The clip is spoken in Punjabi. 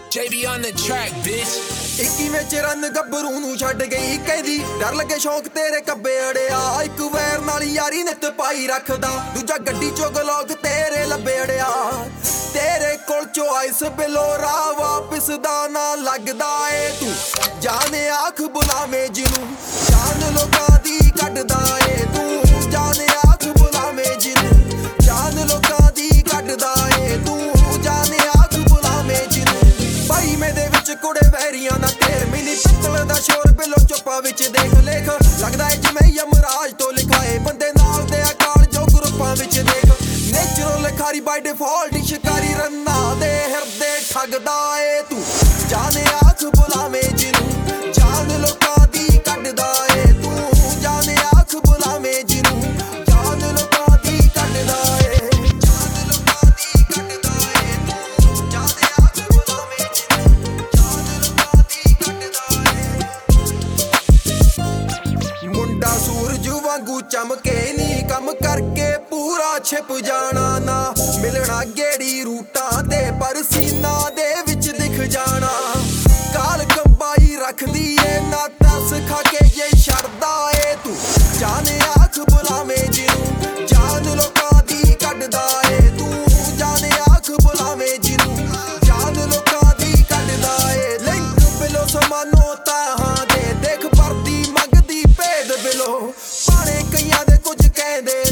JB on the track, bitch. 21 ਵਿੱਚ ਰਨ ਗੱਭਰੂ ਨੂੰ ਛੱਡ ਗਈ ਕਹਿੰਦੀ ਡਰ ਲੱਗੇ ਸ਼ੌਂਕ ਤੇਰੇ ਕੱਬੇ ਅੜਿਆ ਇੱਕ ਵੈਰ ਨਾਲ ਯਾਰੀ ਨਿੱਤ ਪਾਈ ਰੱਖਦਾ ਦੂਜਾ ਗੱਡੀ ਚੋਂ ਗਲੋਕ ਤੇਰੇ ਲੱਭੇ ਅੜਿਆ ਤੇਰੇ ਕੋਲ ਚੋਇਸ ਬਿਲੋਰਾ ਵਾਪਿਸ ਦਾ ਨਾ ਲੱਗਦਾ ਏ ਤੂੰ ਜਾਣੇ ਆਖ ਬੁਲਾਵੇਂ ਜਿਹਨੂੰ ਜਾਨ ਲੋਕਾਂ ਦੀ ਕੱਢਦਾ ਏ ਤੂੰ ਜਾਣੇ ਆਖ ਬੁਲਾਵੇਂ ਜਿਹਨੂੰ ਜਾਨ ਲੋਕਾਂ ਦੀ ਕੱਢਦਾ ਏ ਤੂੰ ਜਾਣੇ ਆਖ ਬੁਲਾਵੇਂ ਜਿਹਨੂੰ ਭਾਈ ਮੇਰੇ ਵਿੱਚ ਕੁੜੇ ਵੈਰੀਆਂ ਦਾ ਤੇਰ ਮਿਨੀ ਪਿੱਤਲ ਦਾ ਸ਼ੋਰ ਬਿਲੋ ਚੁੱਪਾ ਵਿੱਚ ਦੇਖ ਲੇਖ ਲੱਗਦਾ ਏ ਜਿਵੇਂ ਯਮਰਾਜ ਤੋਂ ਲਿਖਾਏ ਬੰਦੇ ਨਾਲ ਦੇ ਅਕਾਲ ਜੋ ਗਰੁੱਪਾਂ ਵਿੱਚ ਦੇਖ ਨੇਚਰਲ ਲਿਖਾਰੀ ਬਾਈ ਡਿਫਾਲਟ ਸ਼ਿਕਾਰੀ ਰੰਨਾ ਦੇ ਹਿਰਦੇ ਠੱਗਦਾ ਏ ਤੂੰ ਜਾਣੇ ਆਖ ਬੁਲਾਵੇਂ ਜਿਹਨੂੰ ਜਾਨ ਲੋਕਾਂ ਦੀ ਕੱਢਦਾ ਏ ਤੂੰ ਜਾਣੇ ਆਖ ਬੁਲਾਵੇਂ ਜਿਹਨੂੰ ਜਾਨ ਲੋਕਾਂ ਦੀ ਕੱਢਦਾ ਏ ਜਾਨ ਲੋਕਾਂ ਦੀ ਕੱਢਦਾ ਏ ਤੂੰ ਜਾਣੇ ਆਖ ਬੁਲਾਵੇਂ ਜਿਹਨੂੰ ਜਾਨ ਲੋਕਾਂ ਦੀ ਕੱਢਦਾ ਏ ਮੁੰਡਾ ਸੂਰਜ ਵਾਂਗੂ ਚਮਕੇ ਨੀ ਕੰਮ ਕਰਕੇ ਪੂਰਾ ਛਿਪ ਜਾਣਾ ਨਾ ਮਿਲਣਾ ਗੇੜੀ ਰੂਟਾਂ ਤੇ ਪਰ ਸੀਨਾ ਦੇ ਵਿੱਚ ਦਿਖ ਜਾਣਾ ਕਾਲ ਕੰਬਾਈ ਰੱਖਦੀ ਏ ਨਾ ਦੱਸ ਖਾ ਕੇ ਇਹ ਛੱਡਦਾ ਏ ਤੂੰ ਜਾਣੇ ਆਖ ਬੁਲਾਵੇਂ ਜਿਹਨੂੰ ਜਾਨ ਲੋਕਾਂ ਦੀ ਕੱਢਦਾ ਏ ਤੂੰ ਜਾਣੇ ਆਖ ਬੁਲਾਵੇਂ ਜਿਹਨੂੰ ਜਾਨ ਲੋਕਾਂ ਦੀ ਕੱਢਦਾ ਏ ਲਿੰਕ ਬਿਲੋ ਸਮਾਨੋ ਤਾਹਾਂ ਦੇ ਦੇਖ ਪਰਦੀ ਮੰਗਦੀ ਭੇਦ ਬਿਲੋ ਪਾਣੇ ਕਈਆਂ ਦੇ ਕੁਝ ਕਹਿੰਦੇ